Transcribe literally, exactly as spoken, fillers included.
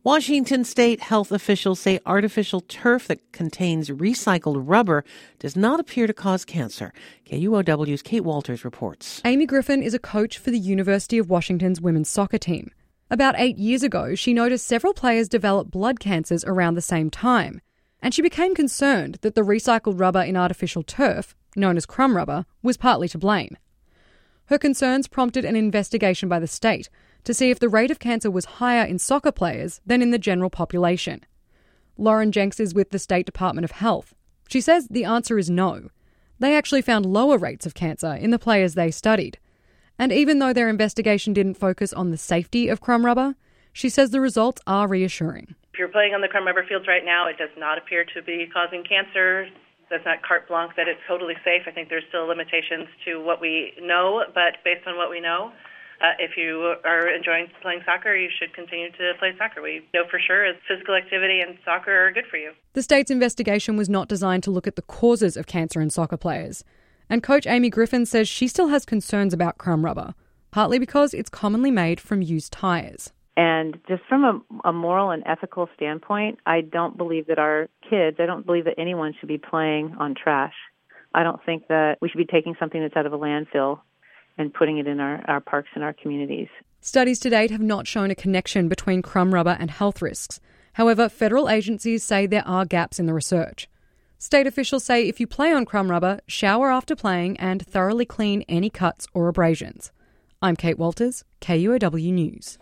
Washington state health officials say artificial turf that contains recycled rubber does not appear to cause cancer. K U O W's Kate Walters reports. Amy Griffin is a coach for the University of Washington's women's soccer team. About eight years ago, she noticed several players develop blood cancers around the same time, and she became concerned that the recycled rubber in artificial turf, known as crumb rubber, was partly to blame. Her concerns prompted an investigation by the state to see if the rate of cancer was higher in soccer players than in the general population. Lauren Jenks is with the State Department of Health. She says the answer is no. They actually found lower rates of cancer in the players they studied. And even though their investigation didn't focus on the safety of crumb rubber, she says the results are reassuring. If you're playing on the crumb rubber fields right now, it does not appear to be causing cancer. That's not carte blanche that it's totally safe. I think there's still limitations to what we know, but based on what we know, Uh, if you are enjoying playing soccer, you should continue to play soccer. We know for sure that physical activity and soccer are good for you. The state's investigation was not designed to look at the causes of cancer in soccer players. And Coach Amy Griffin says she still has concerns about crumb rubber, partly because it's commonly made from used tyres. And just from a, a moral and ethical standpoint, I don't believe that our kids, I don't believe that anyone should be playing on trash. I don't think that we should be taking something that's out of a landfill and putting it in our, our parks and our communities. Studies to date have not shown a connection between crumb rubber and health risks. However, federal agencies say there are gaps in the research. State officials say if you play on crumb rubber, shower after playing and thoroughly clean any cuts or abrasions. I'm Kate Walters, K U O W News.